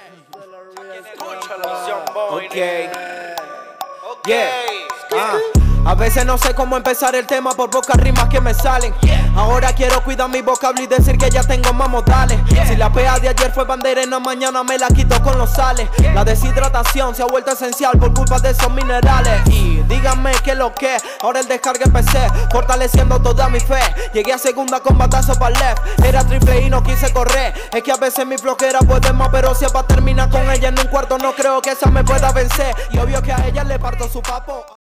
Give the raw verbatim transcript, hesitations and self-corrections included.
Ok. Yeah. Ah. A veces no sé cómo empezar el tema por pocas rimas que me salen. Ahora quiero cuidar mi vocablo y decir que ya tengo más modales. Si la pea de ayer fue banderena, mañana me la quito con los sales. La deshidratación se ha vuelto esencial por culpa de esos minerales. Y díganme qué lo que, ahora el descargue empecé, fortaleciendo toda mi fe. Llegué a segunda con batazo para left, era triple y no quise correr. Es que a veces mi floquera puede más, pero si es para terminar con ella en un cuarto, no creo que esa me pueda vencer. Y obvio que a ella le parto su papo.